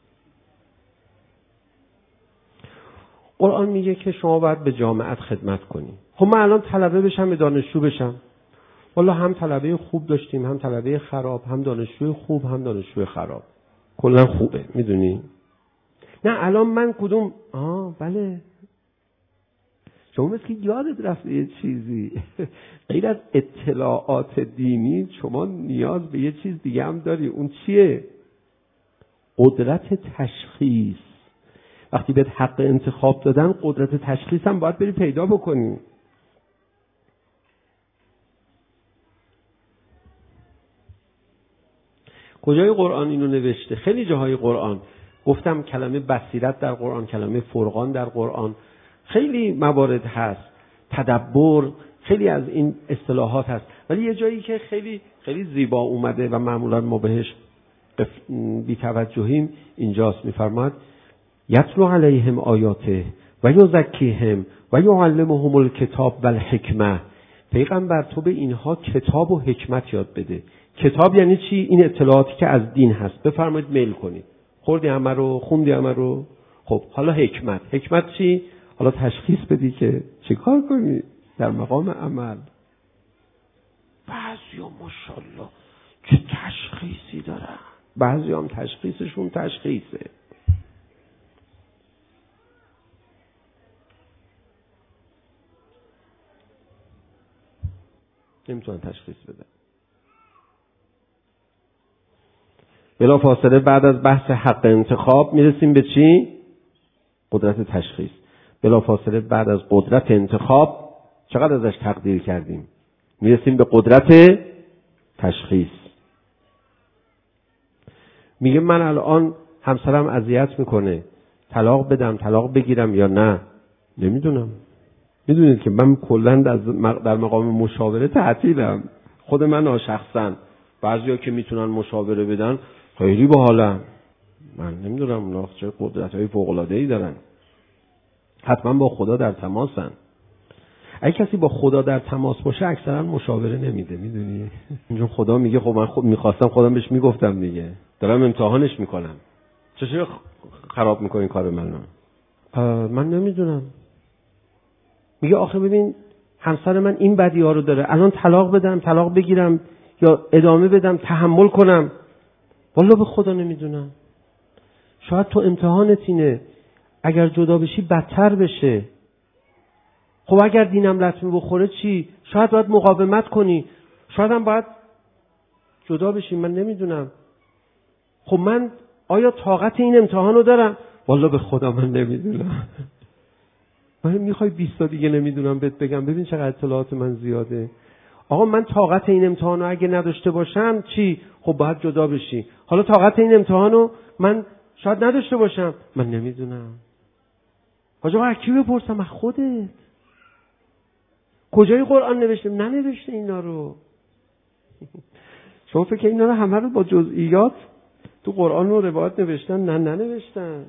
قرآن میگه که شما باید به جامعت خدمت کنی. خب من الان طلبه بشم، به دانشجو بشم. والا هم طلبه خوب داشتیم، هم طلبه خراب، هم دانشجوی خوب، هم دانشجوی خراب. کلا خوبه، میدونی؟ نه الان من کدوم؟ بله. شما مثل که یادت رفته یه چیزی. غیر از اطلاعات دینی شما نیاز به یه چیز دیگه هم داری. اون چیه؟ قدرت تشخیص. وقتی بهت حق انتخاب دادن، قدرت تشخیص هم باید بری پیدا بکنی. کجای قرآن اینو نوشته؟ خیلی جاهای قرآن. گفتم کلمه بصیرت در قرآن، کلمه فرقان در قرآن، خیلی موارد هست. تدبر، خیلی از این اصطلاحات هست. ولی یه جایی که خیلی خیلی زیبا اومده و معمولا ما بهش بی توجهیم اینجاست. میفرماد یتلو علیهم آیاته و یزکیهم و یعلمهم الکتاب و الحکمه. پیغمبر تو به اینها کتاب و حکمت یاد بده. کتاب یعنی چی؟ این اطلاعاتی که از دین هست بفرمایید میل کنید. خوردی همه رو، خوندی همه رو. خب حالا حکمت چی؟ حالا تشخیص بدی که چه کار کنی در مقام عمل. بعضیا ماشاءالله چه تشخیصی دارن، بعضی هم تشخیصشون تشخیصه. نمیتونن تشخیص بدن. بلا فاصله بعد از بحث حق انتخاب میرسیم به چی؟ قدرت تشخیص. بلا فاصله بعد از قدرت انتخاب چقدر ازش تقدیر کردیم، میرسیم به قدرت تشخیص. میگه من الان همسرم اذیت میکنه، طلاق بدم، طلاق بگیرم یا نه؟ نمیدونم. میدونید که من کلاً در مقام مشاوره تعطیلم. خود من شخصا، بعضیا که میتونن مشاوره بدن خیلی باحالن، من نمیدونم اونا چه قدرت‌های فوق‌العاده‌ای دارن. حتما با خدا در تماسن. اگه کسی با خدا در تماس باشه اکثرا مشاوره نمیده، میدونی؟ چون خدا میگه خب من میخواستم خودم بهش میگفتم دیگه، دارم امتحانش میکنم، چطور خراب میکنین کار منو؟ من نمیدونم. میگه آخه ببین همسر من این بدی‌ها رو داره، الان طلاق بدم، طلاق بگیرم یا ادامه بدم، تحمل کنم؟ والله به خدا نمیدونم. شاید تو امتحانت اینه، اگر جدا بشی بدتر بشه. خب اگر دینم لطمه بخوره چی؟ شاید باید مقاومت کنی، شاید هم باید جدا بشی، من نمیدونم. خب من آیا طاقت این امتحان رو دارم؟ والله به خدا من نمیدونم. من میخوای 20 تا دیگه نمیدونم بهت بگم؟ ببین چقدر اطلاعات من زیاده. آقا من طاقت این امتحان رو اگه نداشته باشم چی؟ خب باید جدا بشی. حالا طاقت این امتحان رو من شاید نداشته باشم، من نمیدونم. آقا از کی بپرسم؟ از خودت. کجای قرآن نوشته؟ ننوشته اینا رو. شما فکر اینا رو همه رو با جزئیات تو قرآن و روایات نوشتن؟ نه ننوشتن.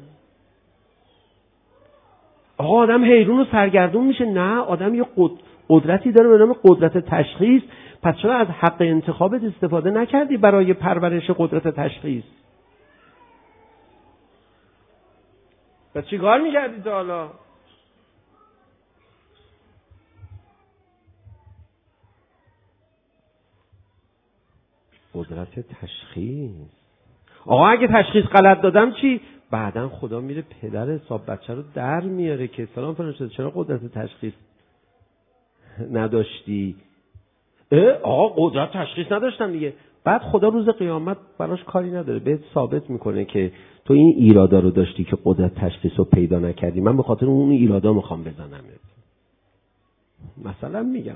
آقا آدم حیرون و سرگردون میشه. نه، آدم یه قدرتی داره به نام قدرت تشخیص. پس چرا از حق انتخابت استفاده نکردی برای پرورش قدرت تشخیص؟ پس چی کار میکردی تا حالا؟ قدرت تشخیص. آقا اگه تشخیص غلط دادم چی؟ بعدن خدا میره پدر حساب بچه رو در میاره که سلام فرشته چرا قدرت تشخیص نداشتی؟ آقا قدرت تشخیص نداشتم دیگه. بعد خدا روز قیامت براش کاری نداره، بهت ثابت میکنه که تو این ایرادا رو داشتی که قدرت تشخیص رو پیدا نکردی، من به خاطر اون ایرادا میخوام بزنمت. مثلا میگم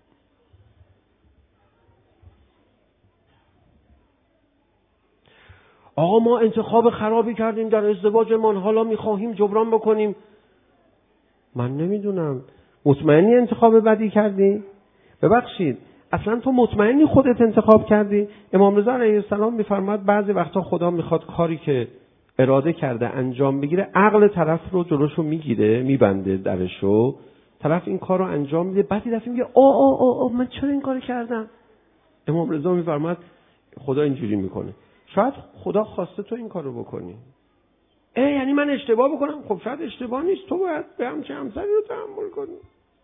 آقا ما انتخاب خرابی کردیم در ازدواجمان، حالا میخواهیم جبران بکنیم. من نمیدونم. مطمئنی انتخاب بدی کردی؟ ببخشید اصلا تو مطمئنی خودت انتخاب کردی؟ امام رضا علیه السلام میفرماد بعضی وقتا خدا میخواد کاری که اراده کرده انجام بگیره، عقل طرف رو جلوشو میگیره، میبنده درشو، طرف این کار رو انجام میده، بعد یه دفعه میگه من چرا این کارو کردم؟ امام رضا میفرماد خدا اینجوری میکنه. شاید خدا خواسته تو این کارو بکنی. یعنی من اشتباه بکنم؟ خب شاید اشتباه نیست، تو باید به همچه همسری رو تحمل کنی.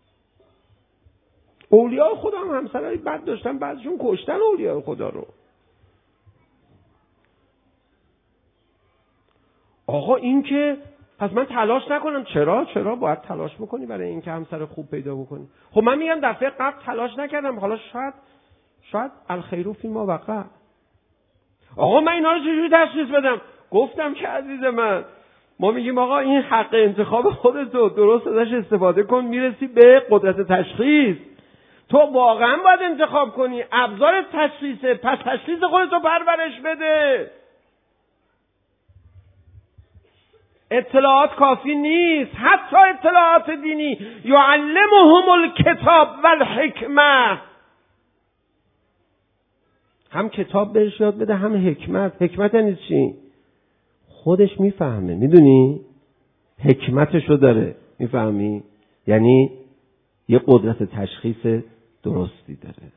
اولیاء خدا هم همسرای بد داشتن، بعضشون کشتن اولیاء خدا رو. آقا این که پس من تلاش نکنم؟ چرا باید تلاش بکنی برای اینکه همسر خوب پیدا بکنی. خب من میگم دفعه قبل تلاش نکردم، حالا شاید الخیر فی ما وقع. آقا من اینا رو چجوری تشخیص بدم؟ گفتم که عزیز من ما میگیم آقا این حق انتخاب خودتو درست ازش استفاده کن، میرسی به قدرت تشخیص. تو واقعا باید انتخاب کنی، ابزار تشخیصه، پس تشخیص خودتو پرورش بده. اطلاعات کافی نیست، حتی اطلاعات دینی. یعلمهم الکتاب والحکمه، هم کتاب بهش یاد بده هم حکمت. حکمت یعنی چی؟ خودش میفهمه، میدونی؟ حکمتشو داره، میفهمی؟ یعنی یه قدرت تشخیص درستی داره.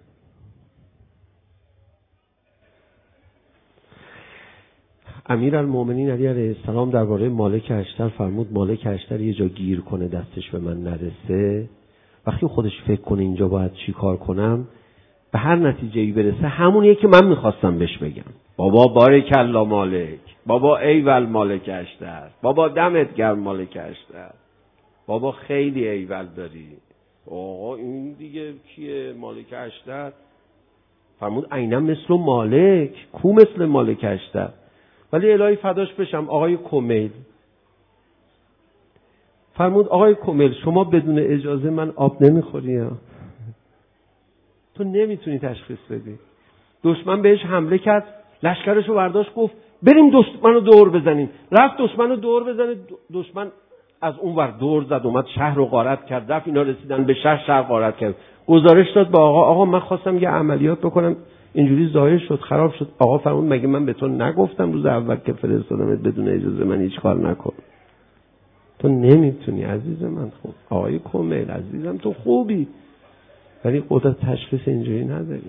امیرالمومنین علی علیه السلام درباره مالک اشتر فرمود مالک اشتر یه جا گیر کنه دستش به من نرسه، وقتی خودش فکر کنه اینجا باید چی کار کنم، به هر نتیجه‌ای برسه همونیه که من میخواستم بهش بگم. بابا بارک الله مالک، بابا ایول مالک اشتر، بابا دمت گرم مالک اشتر، بابا خیلی ایول داری. آقا این دیگه کیه؟ مالک اشتر. فرمود عینم مثل مالک، کو مثل مالک اشتر؟ ولی الهی فداش بشم آقای کمیل. فرمود آقای کمیل شما بدون اجازه من آب نمیخوری ها. تو نمیتونی تشخیص بدی. دشمن بهش حمله کرد، لشکرشو برداشت گفت بریم دشمنو دور بزنیم. رفت دشمنو دور بزنه، دشمن از اون ور دور زد، اومد شهر رو غارت کرد. رفت اینا رسیدن به شهر غارت کرد. گزارش داد به آقا من خواستم یه عملیات بکنم، اینجوری ظاهر شد، خراب شد. آقا فرمود مگه من به تو نگفتم روز اول که فرستادمت بدون اجازه من هیچ کار نکن؟ تو نمیتونی عزیز من. خوب آقای کمیل عزیزم تو خوبی، ولی قدرت تشخیص اینجوری نداری.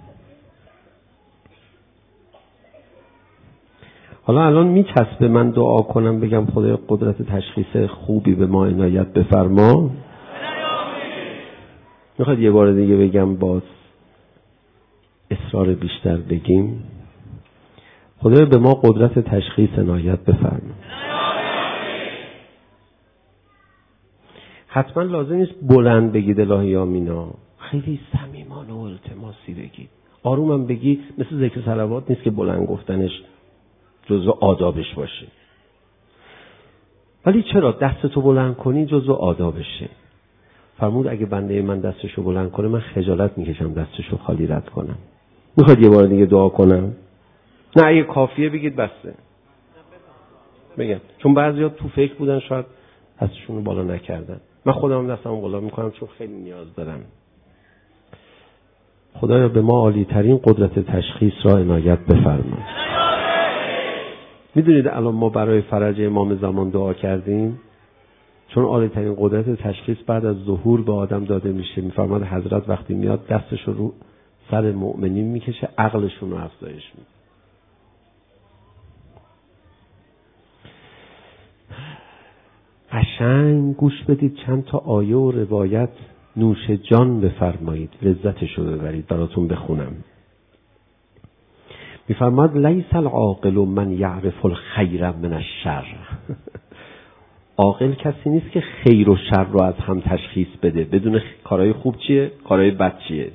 حالا الان میچسبه من دعا کنم بگم خدای قدرت تشخیص خوبی به ما عنایت بفرما؟ میخواد یه بار دیگه بگم باز اصرار بیشتر بگیم؟ خدای به ما قدرت تشخیص عنایت بفرما. حتما لازم نیست بلند بگید الهی آمینا، خیلی صمیمانه و التماسی بگید. آرومم بگی، مثل ذکر صلوات نیست که بلند گفتنش جزو آدابش باشه. ولی چرا دستتو بلند کنی جزو آدابشه؟ فرمود اگه بنده من دستشو بلند کنه من خجالت میکشم دستشو خالی رد کنم. میخواد یه بار دیگه دعا کنم؟ نه اگه کافیه بگید بسته. بگم چون بعضیا تو فکر بودن شاید دستشونو بالا نکردن. من خودم دستمو بالا میکنم چون خیلی نیاز دارم. خدایا به ما عالی ترین قدرت تشخیص را عنایت بفرما. میدونید الان ما برای فرج امام زمان دعا کردیم چون عالی ترین قدرت تشخیص بعد از ظهور به آدم داده میشه. میفرماد حضرت وقتی میاد دستش رو سر مؤمنین میکشه، عقلشون رو افزایش میده. قشنگ گوش بدید، چند تا آیه و روایت نوش جان بفرمایید، لذتشو ببرید. براتون بخونم. میفرماد لیس العاقل من یعرف الخیر من الشر. عاقل کسی نیست که خیر و شر رو از هم تشخیص بده، بدون کارهای خوب چیه، کارهای بد چیه.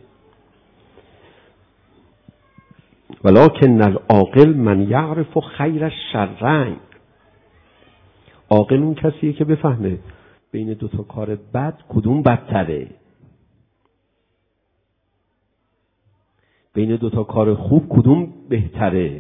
ولکن العاقل من یعرف خیر الشرین. عاقل اون کسیه که بفهمه بین دو تا کار بد کدوم بدتره، بین دو تا کار خوب کدوم بهتره.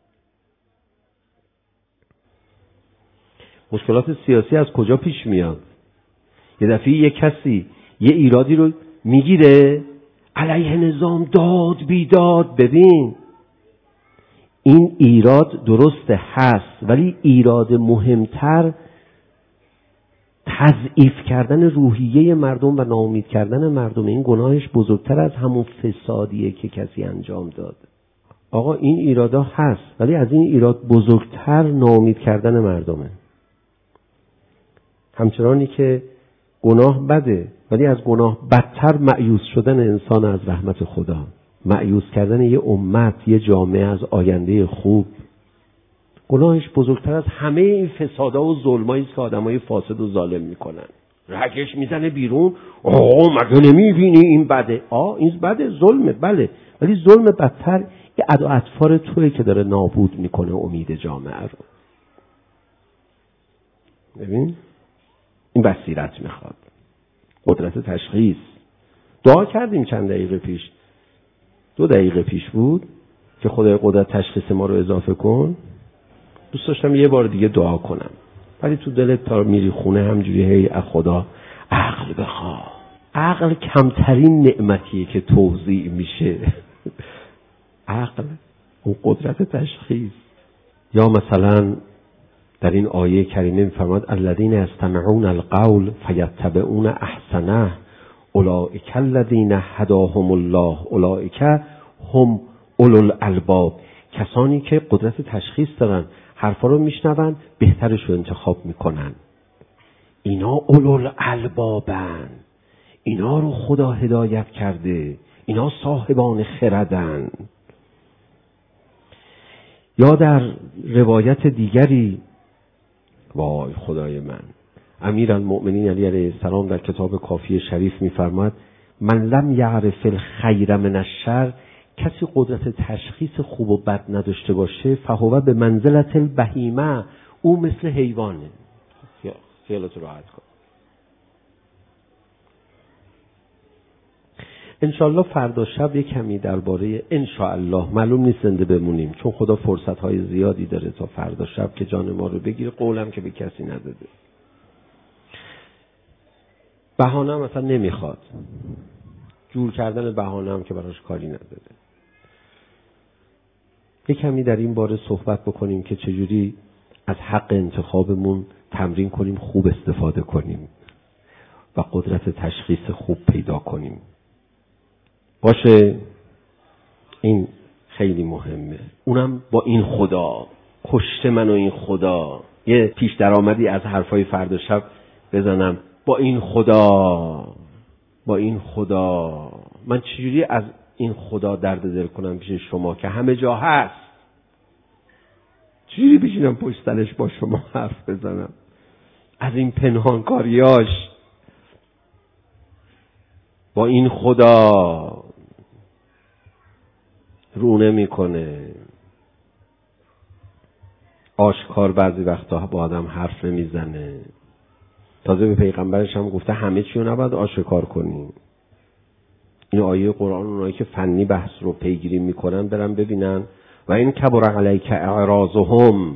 مشکلات سیاسی از کجا پیش میاد؟ یه دفعه یه کسی یه ایرادی رو میگیره علیه نظام داد بیداد. ببین این ایراد درسته هست، ولی ایراد مهمتر تضعیف کردن روحیه مردم و ناامید کردن مردم. این گناهش بزرگتر از همون فسادیه که کسی انجام داد. آقا این ایرادا هست، ولی از این ایراد بزرگتر ناامید کردن مردمه. همچنانی که گناه بده، ولی از گناه بدتر مأیوس شدن انسان از رحمت خدا، مأیوس کردن یه امت، یه جامعه از آینده خوب. گناهش بزرگتر از همه این فسادا و ظلمایی که آدمای فاسد و ظالم میکنن. رگش میزنه بیرون، مگه نمیبینی این بده؟ این بده، ظلمه، بله، ولی ظلم بدتر یه عدا اطفار توی که داره نابود میکنه امید جامعه رو. ببین این بصیرت میخواد، قدرت تشخیص. دعا کردیم چند دقیقه پیش، 2 دقیقه پیش بود که خدای قدرت تشخیص ما رو اضافه کن. دوست داشتم یه بار دیگه دعا کنم، ولی تو دلت تا میری خونه همجوری هی از خدا عقل بخوا. عقل کمترین نعمتیه که توزیع میشه. عقل، اون قدرت تشخیص. یا مثلا در این آیه کریمه می‌فرماد الذین یستمعون القول فیتبعون احسنه اولئک الذین هداهم الله اولئک هم اولو الالباب. کسانی که قدرت تشخیص دارن، حرفا رو میشنون، بهترش رو انتخاب میکنن. اینا اولو الالبابن، اینا رو خدا هدایت کرده، اینا صاحبان خردن. یا در روایت دیگری، وای خدای من، امیرالمؤمنین علی علیه السلام در کتاب کافی شریف می‌فرماد من لم یعرف الخیر من الشر، کسی قدرت تشخیص خوب و بد نداشته باشه فهو به منزلت البهیمه، او مثل حیوانه. خیالت راحت کن. انشاءالله فردا شب یک کمی درباره انشاءالله، معلوم نیست زنده بمونیم چون خدا فرصت‌های زیادی داره تا فردا شب که جان ما رو بگیره، قولم که به کسی نداده. بهانه هم مثلا نمیخواد، جور کردن بهانه هم که براش کاری نداره. یک کمی در این باره صحبت بکنیم که چجوری از حق انتخابمون تمرین کنیم، خوب استفاده کنیم و قدرت تشخیص خوب پیدا کنیم. باشه، این خیلی مهمه. اونم با این خدا، کشته من و این خدا. یه پیش درآمدی از حرفای فردا شب بزنم، با این خدا، با این خدا. من چجوری از این خدا درد دل کنم پیش شما که همه جا هست؟ چجوری بشینم پشت سرش با شما حرف بزنم از این پنهانکاریاش؟ با این خدا رو نمیکنه، آشکار بعضی وقتا با آدم حرف نمیزنه. تازه به پیغمبرش هم گفته همه چی رو نباید آشکار کنیم. این آیه قرآن اونایی که فنی بحث رو پیگیری میکنن برن ببینن. و این کبر علیک اعراضهم،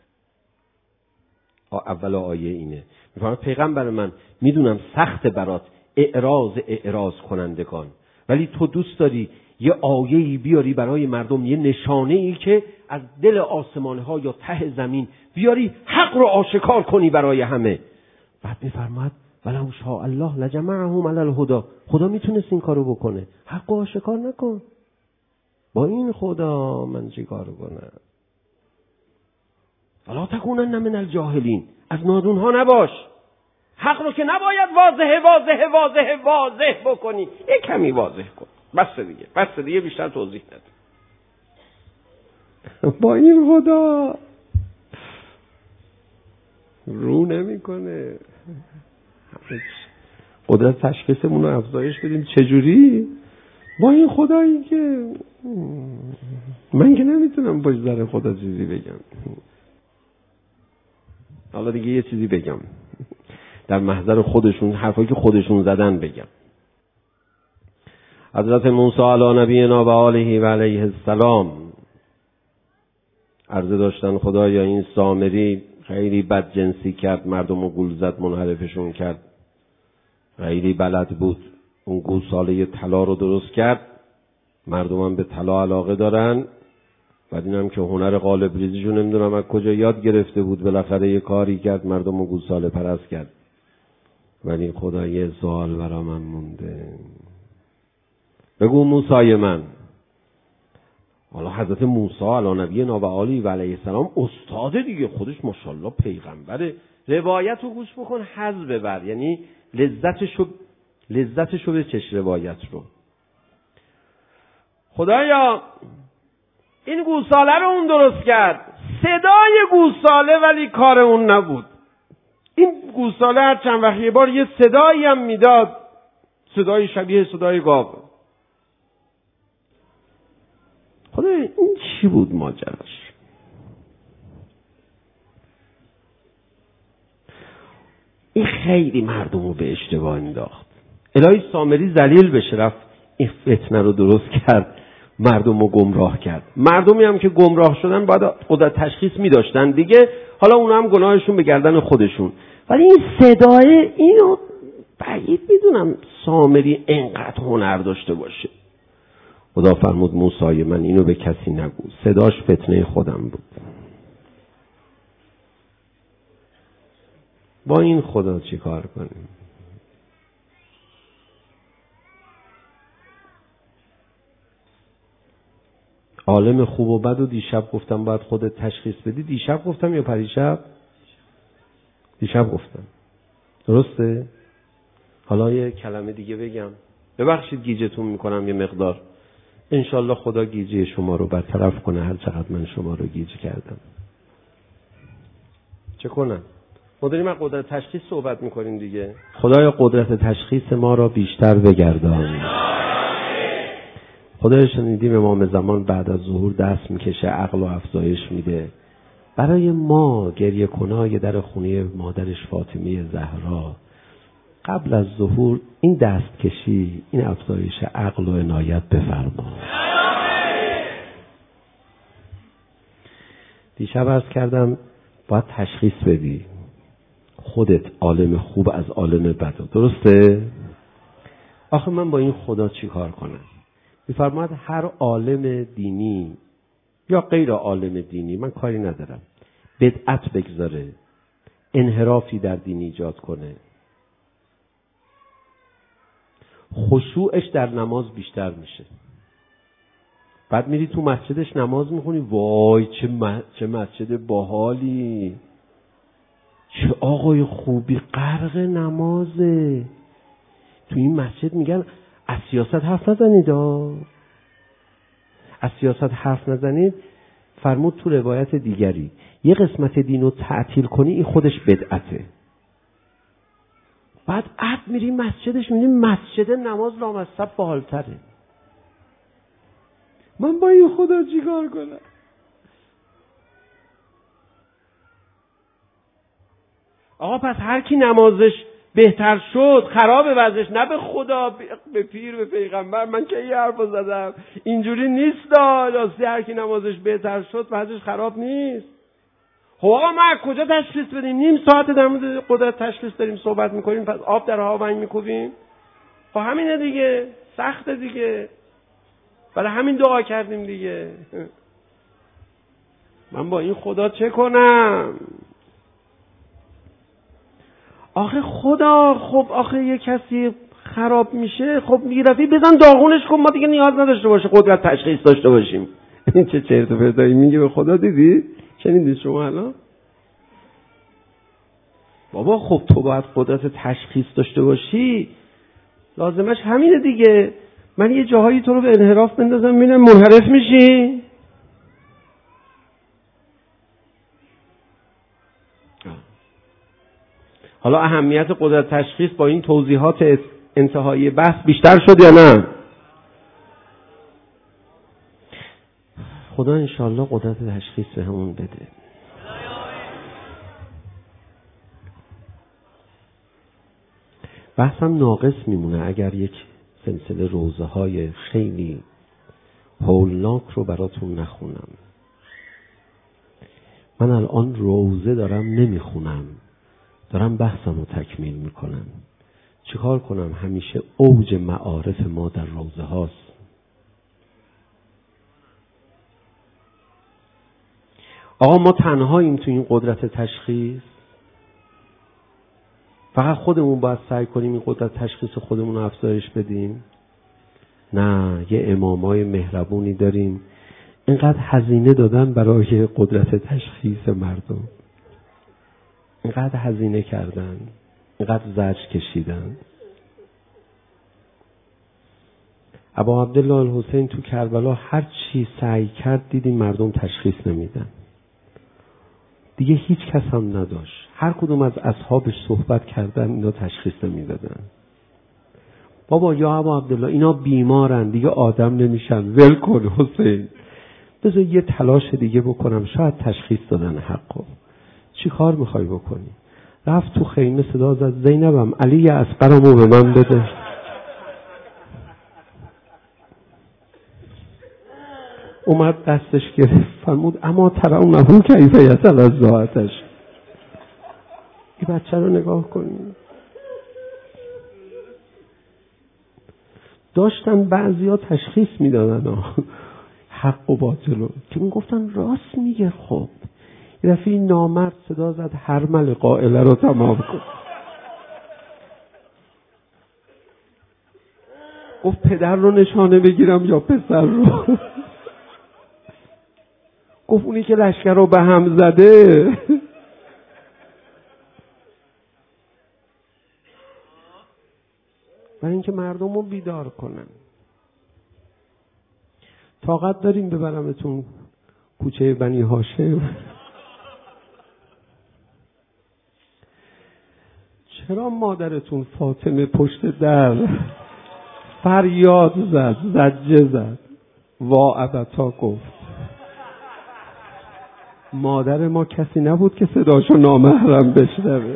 اول آیه اینه. میفرماد پیغمبر من میدونم سخت برات اعراض کنندگان، ولی تو دوست داری یه آیه‌ای بیاری برای مردم، یه نشانه‌ای که از دل آسمان‌ها یا ته زمین بیاری، حق رو آشکار کنی برای همه. بعد میفرماد ولو شاء الله لجمعهم علی الهدی، خدا میتونست این کارو بکنه، حق رو آشکار نکن. با این خدا من چی کارو کنم؟ ولا تکونن من الجاهلین، از نادونها نباش. حق رو که نباید واضح بکنی، یک کمی واضح کن. بس دیگه بیشتر توضیح نده. با این خدا رو نمیکنه. قدرت تشخیصمون رو افزایش بدیم. چجوری؟ با این خدایی که من که نمیتونم پشت سر خدا چیزی بگم. حالا دیگه یه چیزی بگم در محضر خودشون، حرفایی که خودشون زدن بگم. حضرت موسی علی نبینا و آله و علیه السلام عرضه داشتن خدایا این سامری خیلی بد جنسی کرد، مردم رو گول زد، منحرفشون کرد، خیلی بلد بود، اون گوساله طلا رو درست کرد، مردم هم به طلا علاقه دارن. بعد اینم که هنر قالب ریزیشو نمیدونم از کجا یاد گرفته بود، بالاخره یه کاری کرد، مردم رو گوساله پرست کرد. ولی خدا یه سوال برا من مونده. بگو موسی من. حالا حضرت موسی علی نبینا و آله و علیه السلام استاد دیگه، خودش ماشاءالله پیغمبره. روایت رو گوش بکن، حظ ببر، یعنی لذتشو بچش روایت رو. خدایا این گوساله رو اون درست کرد، صدای گوساله ولی کار اون نبود. این گوساله هر چند وقت یه بار یه صدایی هم میداد، صدای شبیه صدای گاو. خدایا این چی بود ماجراش؟ خیلی مردم رو به اشتباه انداخت. الهی سامری ذلیل بشه، رفت این فتنه رو درست کرد، مردم رو گمراه کرد. مردمی هم که گمراه شدن باید قدرت تشخیص می داشتن دیگه، حالا اونا هم گناهشون به گردن خودشون. ولی این صدای اینو بعید میدونم سامری انقدر هنر داشته باشه. خدا فرمود موسی من اینو به کسی نگو، صداش فتنه خودم بود. با این خدا چی کار کنیم؟ عالم خوب و بد و دیشب گفتم باید خودت تشخیص بدی. دیشب گفتم یا پریشب؟ دیشب گفتم. درسته؟ حالا یه کلمه دیگه بگم. ببخشید گیجتون میکنم یه مقدار. انشالله خدا گیجی شما رو برطرف کنه هر چقدر من شما رو گیج کردم. چه کنم؟ ما داریم از قدرت تشخیص صحبت میکنیم دیگه. خدای قدرت تشخیص ما را بیشتر بگردان. خدای شنیدیم امام زمان بعد از ظهور دست میکشه، عقل و افزایش میده. برای ما گریه کنای در خونه مادرش فاطمه زهرا قبل از ظهور این دست کشی، این افزایش عقل و عنایت بفرما. دیشب عرض کردم باید تشخیص بدی خودت عالم خوب از عالم بد. درسته؟ آخه من با این خدا چی کار کنم؟ میفرماید هر عالم دینی یا غیر عالم دینی، من کاری ندارم، بدعت بگذاره، انحرافی در دین ایجاد کنه، خشوعش در نماز بیشتر میشه. بعد میری تو مسجدش نماز میخونی، وای چه مسجد باحالی، چه آقای خوبی، غرق نمازه. تو این مسجد میگن از سیاست حرف نزنید، از سیاست حرف نزنید. فرمود تو روایت دیگری یه قسمت دین رو تعطیل کنی این خودش بدعته. بعد میری مسجدش میبینی مسجد نماز لامصب باحالتره. من با این خدا چی کار کنم؟ آقا پس هر کی نمازش بهتر شد خرابه وضعش، نه به خدا، به پیر، به پیغمبر. من که یه حرف زدم اینجوری نیست. راستی هر کی نمازش بهتر شد وضعش خراب نیست. خب آقا ما کجا تشخیص بدیم؟ نیم ساعت در مورد قدرت تشخیص داریم صحبت میکنیم، پس آب در هاونگ میکوبیم؟ خب همینه دیگه، سخته دیگه، برای همین دعا کردیم دیگه. من با این خدا چه کنم؟ آخه خدا، خب آخه یه کسی خراب میشه، خب میرفی بزن داغونش کن، ما دیگه نیاز نداشته باشه قدرت تشخیص داشته باشیم. این چه چرت و پرتایی میگه به خدا؟ دیدی؟ شنیدید شما الان؟ بابا خب تو باید قدرت تشخیص داشته باشی، لازمش همینه دیگه. من یه جاهایی تو رو به انحراف بندازم ببینم منحرف میشی؟ حالا اهمیت قدرت تشخیص با این توضیحات انتهایی بحث بیشتر شد یا نه؟ خدا انشالله قدرت تشخیص به همون بده. بحثم ناقص میمونه اگر یک سلسله روزه های خیلی هولناک رو براتون نخونم. من الان روزه دارم نمیخونم، دارم بحثم رو تکمیل میکنم. چیکار کنم؟ همیشه اوج معارف ما در روزه هاست. آقا ما تنهاییم تو این قدرت تشخیص؟ فقط خودمون باید سعی کنیم این قدرت تشخیص خودمون رو افزایش بدیم؟ نه، یه امامای مهربونی داریم اینقدر هزینه دادن برای قدرت تشخیص مردم، اینقدر هزینه کردن، اینقدر زجر کشیدن. ابا عبدالله الحسین تو کربلا هر چی سعی کرد دیدیم مردم تشخیص نمیدن. دیگه هیچ کس هم نداشت. هر کدوم از اصحابش صحبت کردن اینا تشخیص نمیدادن. بابا یا ابا عبدالله اینا بیمارن دیگه آدم نمیشن، ول کن حسین، بذار یه تلاش دیگه بکنم شاید تشخیص دادن حقو. چی کار میخوای بکنی؟ رفت تو خیمه صدا زد زینبم علی اصغرمو به من بده. اومد دستش گرفت فرمود اما ترونه کیف یصل از ذاتش. این بچه رو نگاه کنید. داشتن بعضیا تشخیص میدادن حق و باطل رو که میگفتن راست میگه. خب یه دفعه نامرد صدا زد هرمل قائله رو تمام کن. گفت پدر رو نشانه بگیرم یا پسر رو؟ گفت اونی که لشکر رو به هم زده. برای اینکه مردم رو بیدار کنن. طاقت داریم ببرمتون کوچه بنی هاشم؟ چرا مادرتون فاطمه پشت در فریاد زد، زجه زد، وا ابتا گفت؟ مادر ما کسی نبود که صداشو نامحرم بشنوه.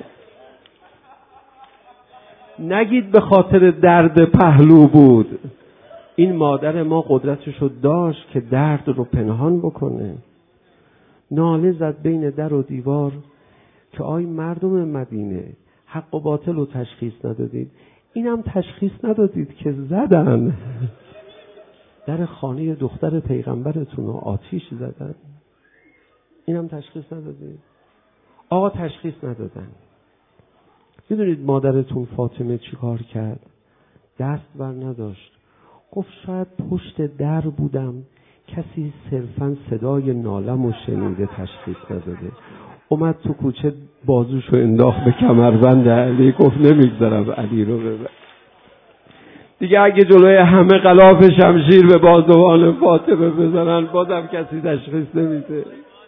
نگید به خاطر درد پهلو بود. این مادر ما قدرتشو داشت که درد رو پنهان بکنه. ناله زد بین در و دیوار که آی مردم مدینه، حق و باطل رو تشخیص ندادید. اینم تشخیص ندادید که زدن در خانه دختر پیغمبرتون رو آتیش زدن. اینم تشخیص ندادید. آقا تشخیص ندادن. میدونید مادرتون فاطمه چی کار کرد؟ دست بر نداشت. گفت شاید پشت در بودم، کسی صرفا صدای نالم و شنیده تشخیص نداده. اومد تو کوچه بازوشو انداخت به کمربند علی. گفت نمیگذارم علی رو ببر. دیگه اگه جلوی همه غلاف شمشیر به بازوان فاطمه بزنن بازم کسی تشخیص نمیده.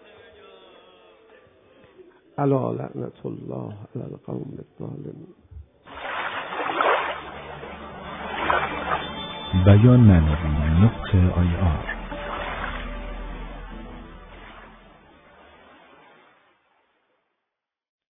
الا لعنت الله علی القوم الظالمین. بیان ننوی نقطه IR